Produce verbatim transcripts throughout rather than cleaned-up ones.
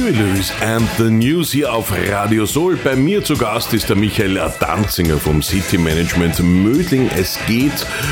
Huey Lewis and the News hier auf Radio Soul. Bei mir zu Gast ist der Michael Danzinger vom City Management Mödling. Es geht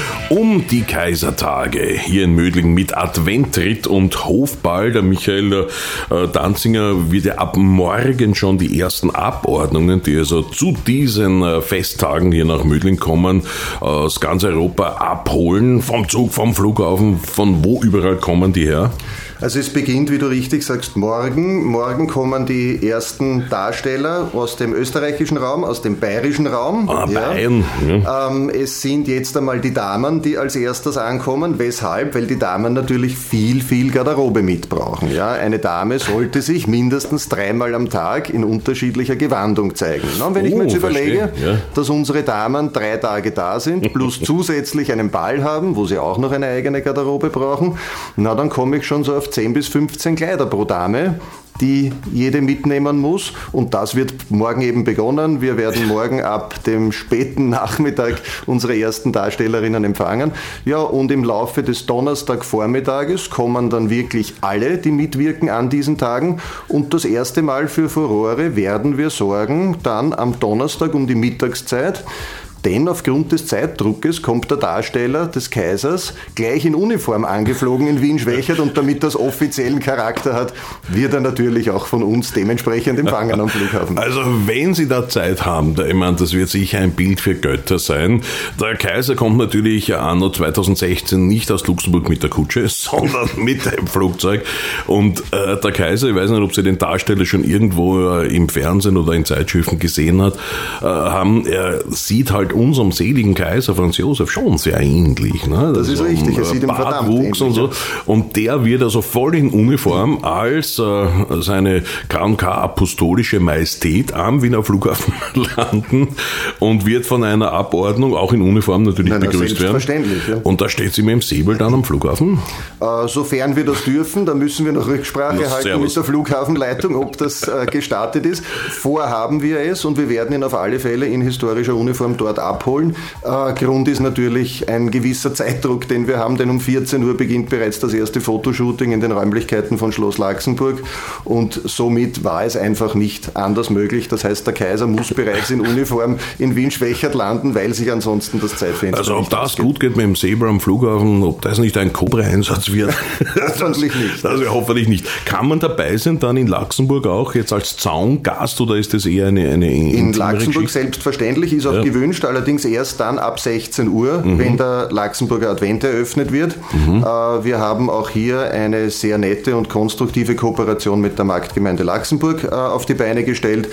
um die Kaisertage hier in Mödling mit Adventritt und Hofball. Der Michael äh, Danzinger wird ja ab morgen schon die ersten Abordnungen, die also zu diesen äh, Festtagen hier nach Mödling kommen, aus ganz Europa abholen. Vom Zug, vom Flughafen, von wo überall kommen die her? Also es beginnt, wie du richtig sagst, morgen. Morgen kommen die ersten Darsteller aus dem österreichischen Raum, aus dem bayerischen Raum. Ah, Bayern. Ja. Ähm, es sind jetzt einmal die Damen, die als erstes ankommen. Weshalb? Weil die Damen natürlich viel, viel Garderobe mitbrauchen. Ja? Eine Dame sollte sich mindestens dreimal am Tag in unterschiedlicher Gewandung zeigen. Na, und wenn oh, ich mir jetzt überlege, ja. dass unsere Damen drei Tage da sind, plus zusätzlich einen Ball haben, wo sie auch noch eine eigene Garderobe brauchen, na dann komme ich schon so auf zehn bis fünfzehn Kleider pro Dame, die jede mitnehmen muss. Und das wird morgen eben begonnen. Wir werden morgen ab dem späten Nachmittag unsere ersten Darstellerinnen empfangen. Ja, und im Laufe des Donnerstagvormittages kommen dann wirklich alle, die mitwirken an diesen Tagen. Und das erste Mal für Furore werden wir sorgen, dann am Donnerstag um die Mittagszeit. Denn aufgrund des Zeitdruckes kommt der Darsteller des Kaisers gleich in Uniform angeflogen in Wien-Schwächert und damit das offiziellen Charakter hat, wird er natürlich auch von uns dementsprechend empfangen am Flughafen. Also wenn Sie da Zeit haben, ich meine, das wird sicher ein Bild für Götter sein. Der Kaiser kommt natürlich anno zweitausendsechzehn nicht aus Luxemburg mit der Kutsche, sondern mit dem Flugzeug. Und äh, der Kaiser, ich weiß nicht, ob Sie den Darsteller schon irgendwo äh, im Fernsehen oder in Zeitschriften gesehen hat, äh, haben, er sieht halt unserem seligen Kaiser Franz Josef schon sehr ähnlich. Ne? Das, das ist richtig, er sieht ihm verdammt ähnlich. Und, so. Und der wird also voll in Uniform als äh, seine K und K Apostolische Majestät am Wiener Flughafen landen und wird von einer Abordnung auch in Uniform natürlich Nein, begrüßt selbstverständlich, werden. Ja. Und da steht sie mit dem Säbel dann am Flughafen? Äh, sofern wir das dürfen, da müssen wir noch Rücksprache Na, halten servus. mit der Flughafenleitung, ob das äh, gestartet ist. Vorhaben wir es und wir werden ihn auf alle Fälle in historischer Uniform dort abholen. Äh, Grund ist natürlich ein gewisser Zeitdruck, den wir haben, denn um vierzehn Uhr beginnt bereits das erste Fotoshooting in den Räumlichkeiten von Schloss Laxenburg und somit war es einfach nicht anders möglich. Das heißt, der Kaiser muss bereits in Uniform in Wien-Schwächert landen, weil sich ansonsten das Zeitfenster Also ob nicht das ausgeht. gut geht mit dem Säbel am Flughafen, ob das nicht ein Cobra-Einsatz wird. Hoffentlich nicht. Also hoffentlich nicht. Kann man dabei sein dann in Luxemburg auch jetzt als Zaungast oder ist das eher eine eine In Luxemburg Geschichte? Selbstverständlich, ist auch ja. gewünscht, allerdings erst dann ab sechzehn Uhr, mhm. wenn der Luxemburger Advent eröffnet wird. Mhm. Äh, wir haben auch hier eine sehr nette und konstruktive Kooperation mit der Marktgemeinde Luxemburg äh, auf die Beine gestellt.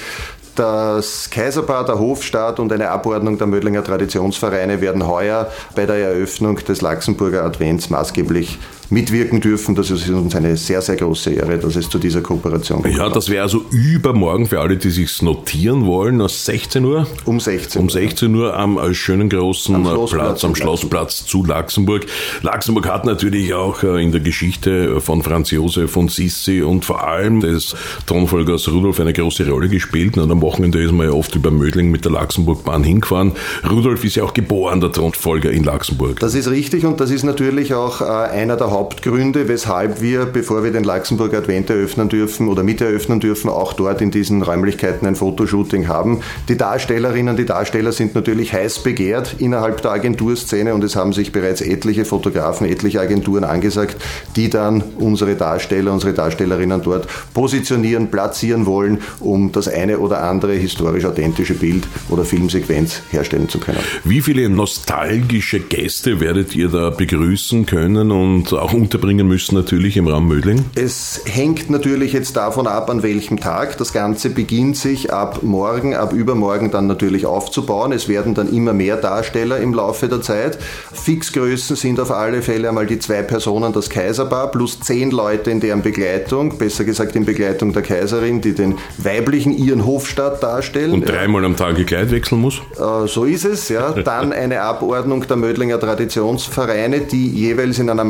Das Kaiserpaar, der Hofstaat und eine Abordnung der Mödlinger Traditionsvereine werden heuer bei der Eröffnung des Luxemburger Advents maßgeblich mitwirken dürfen. Das ist uns eine sehr, sehr große Ehre, dass es zu dieser Kooperation kommt. Ja, das wäre also übermorgen für alle, die sich notieren wollen, aus sechzehn Uhr? Um sechzehn Uhr. Um sechzehn Uhr am schönen großen am Platz, am Schlossplatz zu Luxemburg. Luxemburg hat natürlich auch in der Geschichte von Franz Josef und Sissi und vor allem des Thronfolgers Rudolf eine große Rolle gespielt. Und am Wochenende ist man ja oft über Mödling mit der Luxemburgbahn hingefahren. Rudolf ist ja auch geboren, der Thronfolger in Luxemburg. Das ist richtig und das ist natürlich auch einer der Hauptgründe, weshalb wir, bevor wir den Luxemburger Advent eröffnen dürfen oder mit eröffnen dürfen, auch dort in diesen Räumlichkeiten ein Fotoshooting haben. Die Darstellerinnen, die Darsteller sind natürlich heiß begehrt innerhalb der Agenturszene und es haben sich bereits etliche Fotografen, etliche Agenturen angesagt, die dann unsere Darsteller, unsere Darstellerinnen dort positionieren, platzieren wollen, um das eine oder andere historisch authentische Bild oder Filmsequenz herstellen zu können. Wie viele nostalgische Gäste werdet ihr da begrüßen können und auch unterbringen müssen natürlich im Raum Mödling? Es hängt natürlich jetzt davon ab, an welchem Tag. Das Ganze beginnt sich ab morgen, ab übermorgen dann natürlich aufzubauen. Es werden dann immer mehr Darsteller im Laufe der Zeit. Fixgrößen sind auf alle Fälle einmal die zwei Personen, das Kaiserpaar, plus zehn Leute in deren Begleitung, besser gesagt in Begleitung der Kaiserin, die den weiblichen ihren Hofstaat darstellen. Und dreimal am Tag Kleid wechseln muss? Äh, so ist es, ja. Dann eine Abordnung der Mödlinger Traditionsvereine, die jeweils in einer Mannstärke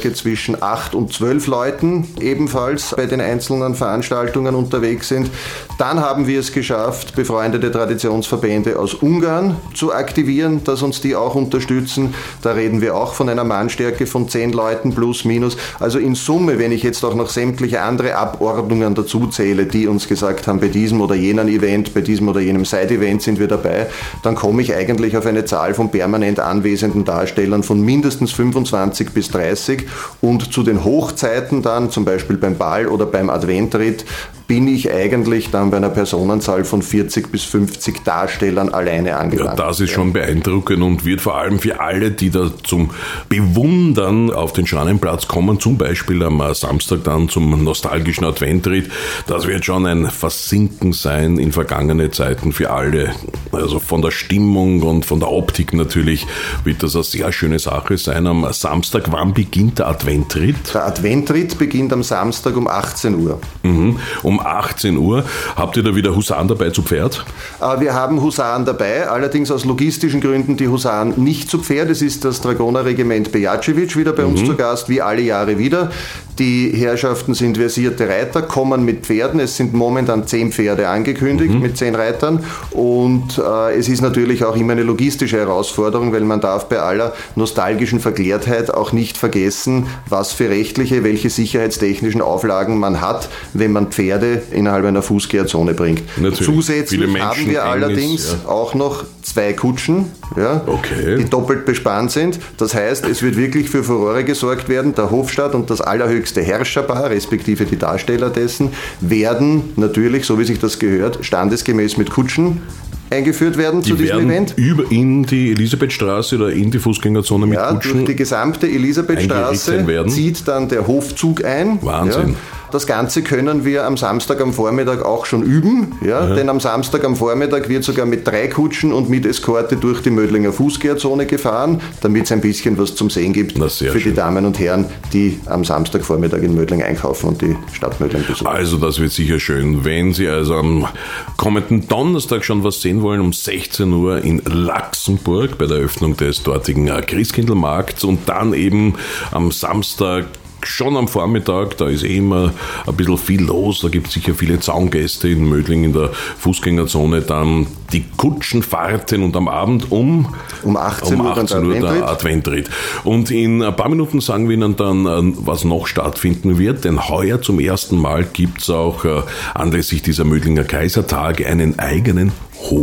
Mannstärke zwischen acht und zwölf Leuten ebenfalls bei den einzelnen Veranstaltungen unterwegs sind. Dann haben wir es geschafft, befreundete Traditionsverbände aus Ungarn zu aktivieren, dass uns die auch unterstützen. Da reden wir auch von einer Mannstärke von zehn Leuten plus minus. Also in Summe, wenn ich jetzt auch noch sämtliche andere Abordnungen dazu zähle, die uns gesagt haben, bei diesem oder jenem Event, bei diesem oder jenem Side-Event sind wir dabei, dann komme ich eigentlich auf eine Zahl von permanent anwesenden Darstellern von mindestens fünfundzwanzig bis dreißig und zu den Hochzeiten dann, zum Beispiel beim Ball oder beim Adventritt, bin ich eigentlich dann bei einer Personenzahl von vierzig bis fünfzig Darstellern alleine angelangt. Ja, das ist schon beeindruckend und wird vor allem für alle, die da zum Bewundern auf den Schrannenplatz kommen, zum Beispiel am Samstag dann zum nostalgischen Adventritt, das wird schon ein Versinken sein in vergangene Zeiten für alle. Also von der Stimmung und von der Optik natürlich wird das eine sehr schöne Sache sein. Am Samstag, wann beginnt der Adventritt? Der Adventritt beginnt am Samstag um achtzehn Uhr. Mhm. Um achtzehn Uhr. Habt ihr da wieder Husaren dabei zu Pferd? Wir haben Husaren dabei, allerdings aus logistischen Gründen die Husaren nicht zu Pferd. Es ist das Dragonerregiment Bejacevic wieder bei uns mhm. zu Gast, wie alle Jahre wieder. Die Herrschaften sind versierte Reiter, kommen mit Pferden. Es sind momentan zehn Pferde angekündigt mhm. mit zehn Reitern. Und äh, es ist natürlich auch immer eine logistische Herausforderung, weil man darf bei aller nostalgischen Verklärtheit auch nicht vergessen, was für rechtliche, welche sicherheitstechnischen Auflagen man hat, wenn man Pferde innerhalb einer Fußgängerzone bringt. Natürlich. Zusätzlich haben wir allerdings ja. auch noch zwei Kutschen, ja, okay. die doppelt bespannt sind. Das heißt, es wird wirklich für Furore gesorgt werden. Der Hofstaat und das allerhöchste Herrscherpaar, respektive die Darsteller dessen, werden natürlich, so wie sich das gehört, standesgemäß mit Kutschen eingeführt werden die zu diesem werden Event. Über in die Elisabethstraße oder in die Fußgängerzone mit ja, Kutschen durch die gesamte Elisabethstraße zieht dann der Hofzug ein. Wahnsinn. Ja. Das Ganze können wir am Samstag am Vormittag auch schon üben, ja, ja. denn am Samstag am Vormittag wird sogar mit drei Kutschen und mit Eskorte durch die Mödlinger Fußgängerzone gefahren, damit es ein bisschen was zum Sehen gibt für schön. Die Damen und Herren, die am Samstagvormittag in Mödling einkaufen und die Stadt Mödling besuchen. Also das wird sicher schön. Wenn Sie also am kommenden Donnerstag schon was sehen wollen, um sechzehn Uhr in Laxenburg bei der Eröffnung des dortigen Christkindlmarkts und dann eben am Samstag schon am Vormittag, da ist eh immer ein bisschen viel los, da gibt es sicher viele Zaungäste in Mödling in der Fußgängerzone, dann die Kutschenfahrten und am Abend um, um achtzehn Uhr, um achtzehn Uhr der Adventritt. Und in ein paar Minuten sagen wir Ihnen dann, was noch stattfinden wird, denn heuer zum ersten Mal gibt es auch äh, anlässlich dieser Mödlinger Kaisertage einen eigenen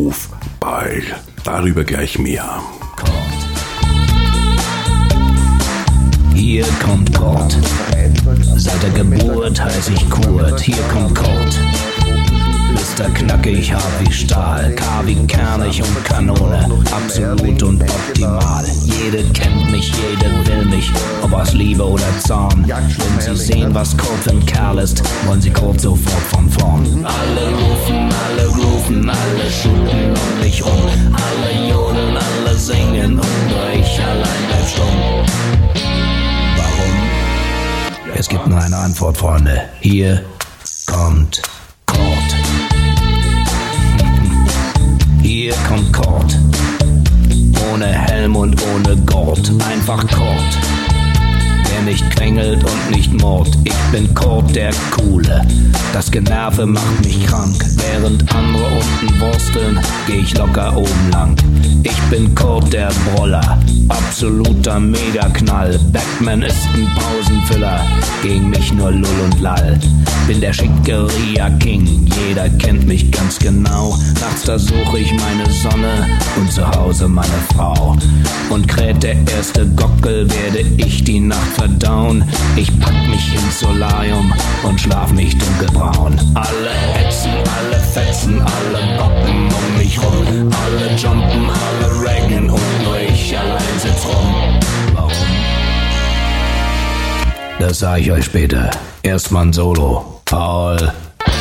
Hofball. Darüber gleich mehr. Hier kommt Kurt. Seit der Geburt heiß ich Kurt. Hier kommt Kurt. Mister Knackig, hart wie Stahl. K wie kernig und Kanone. Absolut und optimal. Jede kennt mich, jede will mich. Ob aus Liebe oder Zorn. Wenn Sie sehen, was Kurt für ein Kerl ist, wollen Sie Kurt sofort von vorn. Alle rufen, alle rufen, alle schütteln um mich rum. Alle jodeln, alle singen und nur ich allein bleib stumm. Es gibt nur eine Antwort, Freunde. Hier kommt Kurt. Hier kommt Kurt. Ohne Helm und ohne Gurt. Einfach Kurt. Der nicht quengelt und nicht murrt. Ich bin Kurt der Coole. Das Generve macht mich krank. Während andere unten wursteln, geh ich locker oben lang. Ich bin Kurt der Brüller. Absoluter Megaknall. Batman ist ein Pausenfüller. Gegen mich nur Lull und Lall. Bin der Schickeria King. Jeder kennt mich ganz genau. Nachts da suche ich meine Sonne und zu Hause meine Frau. Und kräht der erste Gockel, werde ich die Nacht verdauen. Ich pack mich ins Solarium und schlaf mich dunkelbraun. Alle hetzen, alle fetzen, alle bocken um mich rum. Alle jumpen, alle raggen und nur ich allein sitz rum. Warum? Das sag ich euch später. Erstmal ein Solo. Paul.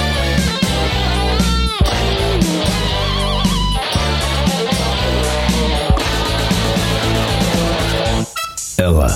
Irre.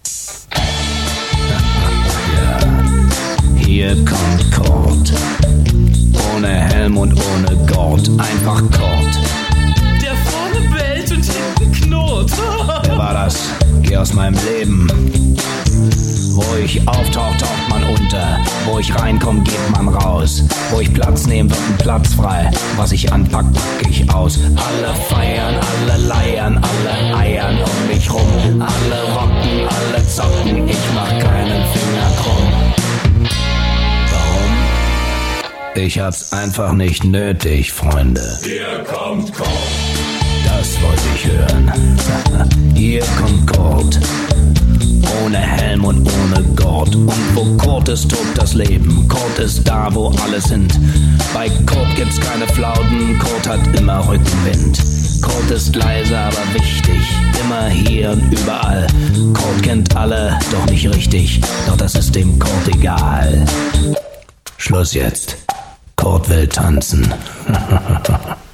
Hier kommt Kurt. Ohne Helm und ohne Gurt. Einfach Kurt. Der vorne bellt und hinten knurrt. Wer war das? Geh aus meinem Leben. Wo ich auftauch, taucht man unter. Wo ich reinkomm, geht man raus. Wo ich Platz nehm, wird ein Platz frei. Was ich anpack, pack ich aus. Alle feiern, alle leiern, alle eiern um mich rum. Alle rocken, alle zocken, ich mach keinen Finger krumm. Warum? Ich hab's einfach nicht nötig, Freunde. Hier kommt Kurt. Das wollte ich hören. Hier kommt Kurt. Ohne Helm und ohne Gurt. Und wo Kurt ist, tobt das Leben. Kurt ist da, wo alle sind. Bei Kurt gibt's keine Flauten. Kurt hat immer Rückenwind. Kurt ist leise, aber wichtig. Immer hier und überall. Kurt kennt alle, doch nicht richtig. Doch das ist dem Kurt egal. Schluss jetzt. Kurt will tanzen.